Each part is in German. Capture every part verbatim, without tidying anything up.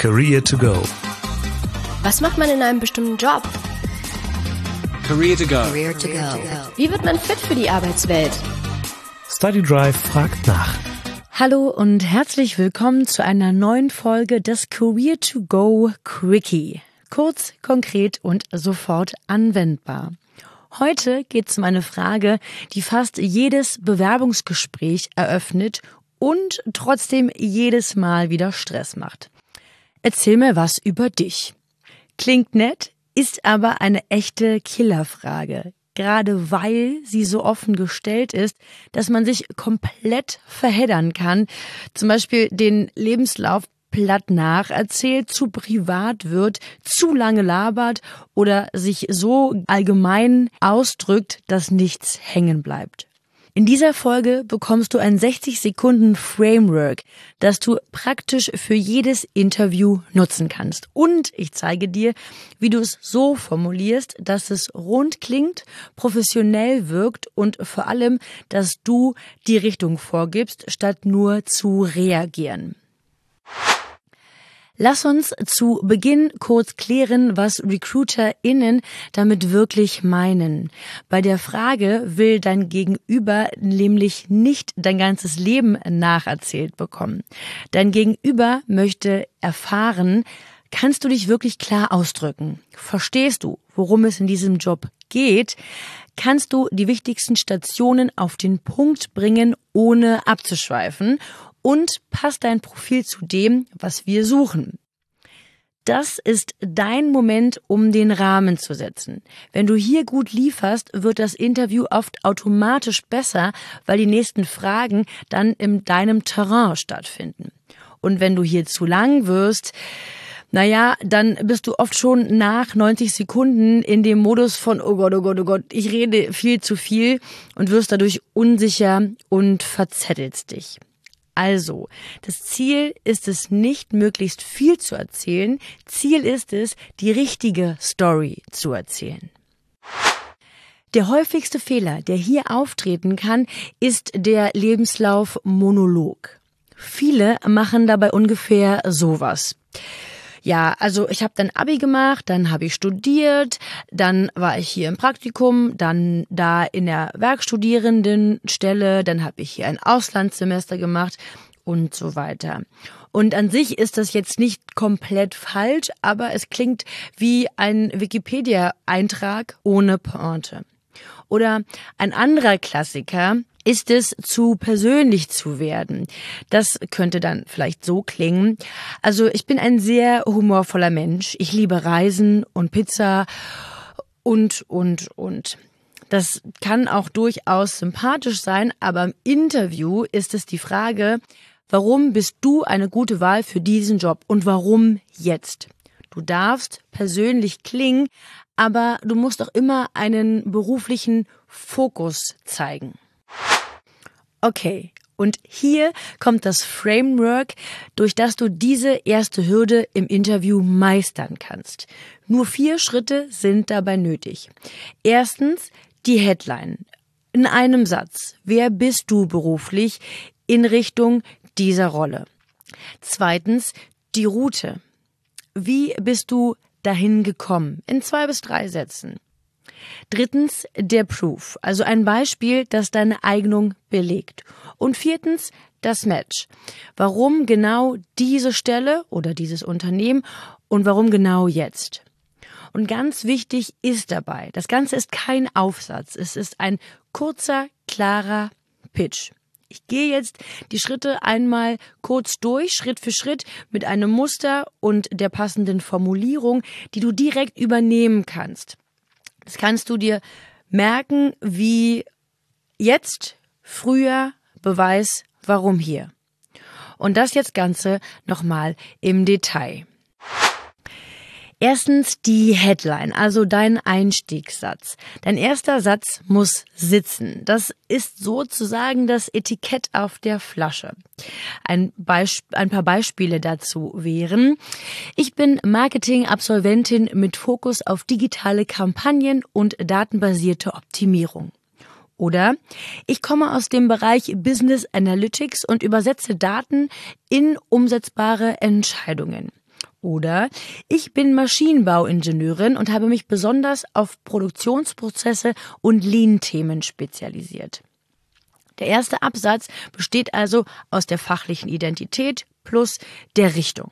Career to go. Was macht man in einem bestimmten Job? Career to go. Career to go. Wie wird man fit für die Arbeitswelt? Study Drive fragt nach. Hallo und herzlich willkommen zu einer neuen Folge des Career to go Quickie. Kurz, konkret und sofort anwendbar. Heute geht es um eine Frage, die fast jedes Bewerbungsgespräch eröffnet und trotzdem jedes Mal wieder Stress macht. Erzähl mir was über dich. Klingt nett, ist aber eine echte Killerfrage. Gerade weil sie so offen gestellt ist, dass man sich komplett verheddern kann, zum Beispiel den Lebenslauf platt nacherzählt, zu privat wird, zu lange labert oder sich so allgemein ausdrückt, dass nichts hängen bleibt. In dieser Folge bekommst du ein sechzig Sekunden Framework, das du praktisch für jedes Interview nutzen kannst. Und ich zeige dir, wie du es so formulierst, dass es rund klingt, professionell wirkt und vor allem, dass du die Richtung vorgibst, statt nur zu reagieren. Lass uns zu Beginn kurz klären, was RecruiterInnen damit wirklich meinen. Bei der Frage will dein Gegenüber nämlich nicht dein ganzes Leben nacherzählt bekommen. Dein Gegenüber möchte erfahren, kannst du dich wirklich klar ausdrücken? Verstehst du, worum es in diesem Job geht? Kannst du die wichtigsten Stationen auf den Punkt bringen, ohne abzuschweifen? Und passt dein Profil zu dem, was wir suchen? Das ist dein Moment, um den Rahmen zu setzen. Wenn du hier gut lieferst, wird das Interview oft automatisch besser, weil die nächsten Fragen dann in deinem Terrain stattfinden. Und wenn du hier zu lang wirst, naja, dann bist du oft schon nach neunzig Sekunden in dem Modus von oh Gott, oh Gott, oh Gott, ich rede viel zu viel und wirst dadurch unsicher und verzettelst dich. Also, das Ziel ist es nicht, möglichst viel zu erzählen. Ziel ist es, die richtige Story zu erzählen. Der häufigste Fehler, der hier auftreten kann, ist der Lebenslauf-Monolog. Viele machen dabei ungefähr sowas. Ja, also ich habe dann Abi gemacht, dann habe ich studiert, dann war ich hier im Praktikum, dann da in der Werkstudierendenstelle, dann habe ich hier ein Auslandssemester gemacht und so weiter. Und an sich ist das jetzt nicht komplett falsch, aber es klingt wie ein Wikipedia-Eintrag ohne Pointe. Oder ein anderer Klassiker ist es, zu persönlich zu werden. Das könnte dann vielleicht so klingen. Also ich bin ein sehr humorvoller Mensch. Ich liebe Reisen und Pizza und, und, und. Das kann auch durchaus sympathisch sein, aber im Interview ist es die Frage, warum bist du eine gute Wahl für diesen Job und warum jetzt? Du darfst persönlich klingen, aber du musst auch immer einen beruflichen Fokus zeigen. Okay, und hier kommt das Framework, durch das du diese erste Hürde im Interview meistern kannst. Nur vier Schritte sind dabei nötig. Erstens die Headline. In einem Satz. Wer bist du beruflich in Richtung dieser Rolle? Zweitens die Route. Wie bist du dahin gekommen? In zwei bis drei Sätzen. Drittens der Proof, also ein Beispiel, das deine Eignung belegt. Und viertens das Match. Warum genau diese Stelle oder dieses Unternehmen und warum genau jetzt? Und ganz wichtig ist dabei, das Ganze ist kein Aufsatz, es ist ein kurzer, klarer Pitch. Ich gehe jetzt die Schritte einmal kurz durch, Schritt für Schritt, mit einem Muster und der passenden Formulierung, die du direkt übernehmen kannst. Das kannst du dir merken wie jetzt, früher, Beweis, warum hier. Und das jetzt Ganze nochmal im Detail. Erstens die Headline, also dein Einstiegssatz. Dein erster Satz muss sitzen. Das ist sozusagen das Etikett auf der Flasche. Ein, Beisp- ein paar Beispiele dazu wären: Ich bin Marketing-Absolventin mit Fokus auf digitale Kampagnen und datenbasierte Optimierung. Oder ich komme aus dem Bereich Business Analytics und übersetze Daten in umsetzbare Entscheidungen. Oder ich bin Maschinenbauingenieurin und habe mich besonders auf Produktionsprozesse und Lean-Themen spezialisiert. Der erste Absatz besteht also aus der fachlichen Identität plus der Richtung.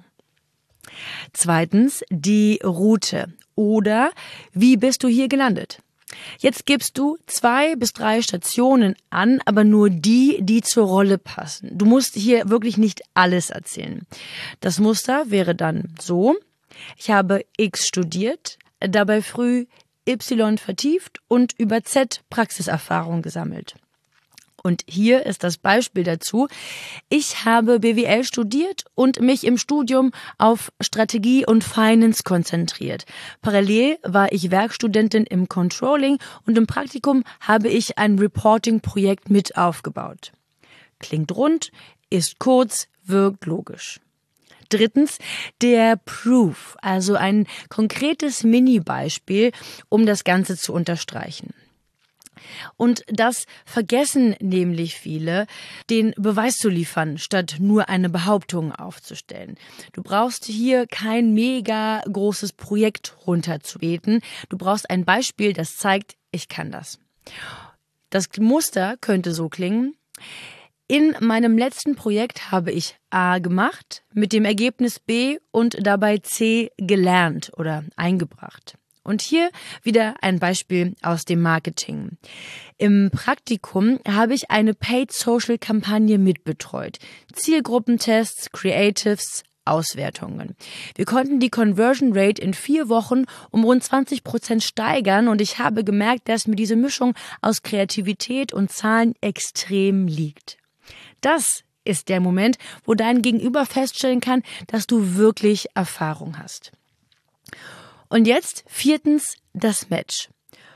Zweitens die Route oder wie bist du hier gelandet? Jetzt gibst du zwei bis drei Stationen an, aber nur die, die zur Rolle passen. Du musst hier wirklich nicht alles erzählen. Das Muster wäre dann so: Ich habe X studiert, dabei früh Y vertieft und über Z Praxiserfahrung gesammelt. Und hier ist das Beispiel dazu. Ich habe B W L studiert und mich im Studium auf Strategie und Finance konzentriert. Parallel war ich Werkstudentin im Controlling und im Praktikum habe ich ein Reporting-Projekt mit aufgebaut. Klingt rund, ist kurz, wirkt logisch. Drittens, der Proof, also ein konkretes Mini-Beispiel, um das Ganze zu unterstreichen. Und das vergessen nämlich viele, den Beweis zu liefern, statt nur eine Behauptung aufzustellen. Du brauchst hier kein mega großes Projekt runterzubeten. Du brauchst ein Beispiel, das zeigt, ich kann das. Das Muster könnte so klingen: In meinem letzten Projekt habe ich A gemacht, mit dem Ergebnis B und dabei C gelernt oder eingebracht. Und hier wieder ein Beispiel aus dem Marketing. Im Praktikum habe ich eine Paid-Social-Kampagne mitbetreut. Zielgruppentests, Creatives, Auswertungen. Wir konnten die Conversion Rate in vier Wochen um rund zwanzig Prozent steigern und ich habe gemerkt, dass mir diese Mischung aus Kreativität und Zahlen extrem liegt. Das ist der Moment, wo dein Gegenüber feststellen kann, dass du wirklich Erfahrung hast. Und jetzt viertens das Match.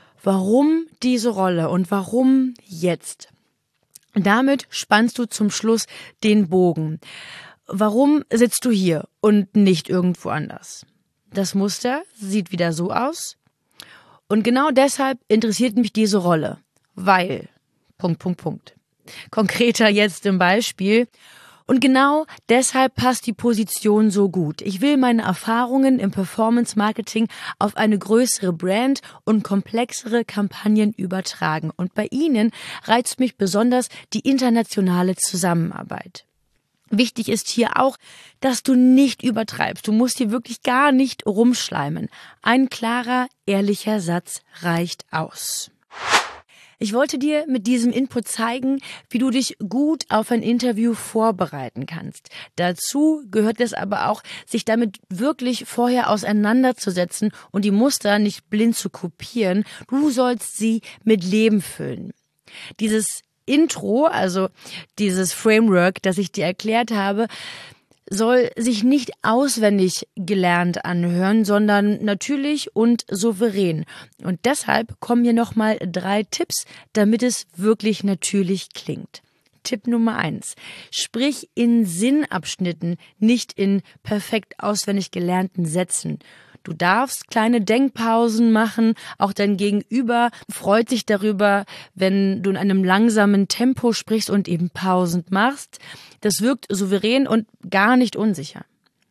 Warum diese Rolle und warum jetzt? Damit spannst du zum Schluss den Bogen. Warum sitzt du hier und nicht irgendwo anders? Das Muster sieht wieder so aus. Und genau deshalb interessiert mich diese Rolle. Weil, Punkt, Punkt, Punkt. Konkreter jetzt im Beispiel. Und genau deshalb passt die Position so gut. Ich will meine Erfahrungen im Performance-Marketing auf eine größere Brand und komplexere Kampagnen übertragen. Und bei Ihnen reizt mich besonders die internationale Zusammenarbeit. Wichtig ist hier auch, dass du nicht übertreibst. Du musst hier wirklich gar nicht rumschleimen. Ein klarer, ehrlicher Satz reicht aus. Ich wollte dir mit diesem Input zeigen, wie du dich gut auf ein Interview vorbereiten kannst. Dazu gehört es aber auch, sich damit wirklich vorher auseinanderzusetzen und die Muster nicht blind zu kopieren. Du sollst sie mit Leben füllen. Dieses Intro, also dieses Framework, das ich dir erklärt habe, soll sich nicht auswendig gelernt anhören, sondern natürlich und souverän. Und deshalb kommen hier nochmal drei Tipps, damit es wirklich natürlich klingt. Tipp Nummer eins. Sprich in Sinnabschnitten, nicht in perfekt auswendig gelernten Sätzen. Du darfst kleine Denkpausen machen, auch dein Gegenüber freut sich darüber, wenn du in einem langsamen Tempo sprichst und eben Pausen machst. Das wirkt souverän und gar nicht unsicher.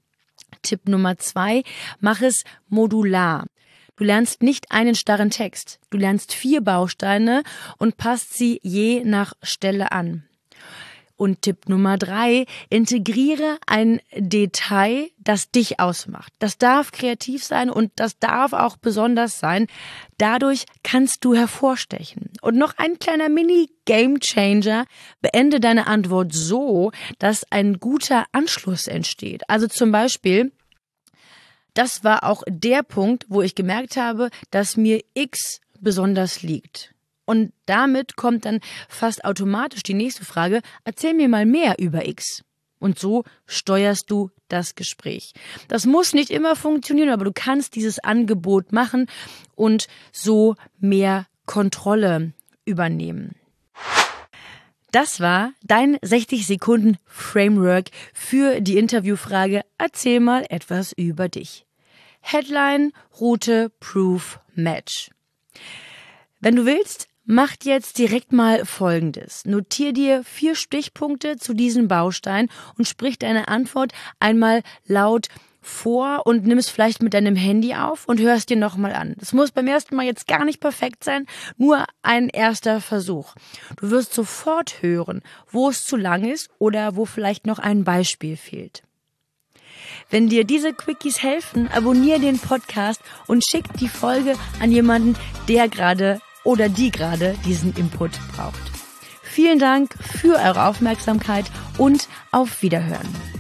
Tipp Nummer zwei, mach es modular. Du lernst nicht einen starren Text, du lernst vier Bausteine und passt sie je nach Stelle an. Und Tipp Nummer drei, integriere ein Detail, das dich ausmacht. Das darf kreativ sein und das darf auch besonders sein. Dadurch kannst du hervorstechen. Und noch ein kleiner Mini-Game-Changer. Beende deine Antwort so, dass ein guter Anschluss entsteht. Also zum Beispiel, das war auch der Punkt, wo ich gemerkt habe, dass mir X besonders liegt. Und damit kommt dann fast automatisch die nächste Frage, erzähl mir mal mehr über X. Und so steuerst du das Gespräch. Das muss nicht immer funktionieren, aber du kannst dieses Angebot machen und so mehr Kontrolle übernehmen. Das war dein sechzig Sekunden Framework für die Interviewfrage, erzähl mal etwas über dich. Headline, Route, Proof, Match. Wenn du willst, mach jetzt direkt mal Folgendes. Notier dir vier Stichpunkte zu diesem Baustein und sprich deine Antwort einmal laut vor und nimm es vielleicht mit deinem Handy auf und hörst dir nochmal an. Das muss beim ersten Mal jetzt gar nicht perfekt sein, nur ein erster Versuch. Du wirst sofort hören, wo es zu lang ist oder wo vielleicht noch ein Beispiel fehlt. Wenn dir diese Quickies helfen, abonniere den Podcast und schick die Folge an jemanden, der gerade oder die gerade diesen Input braucht. Vielen Dank für eure Aufmerksamkeit und auf Wiederhören.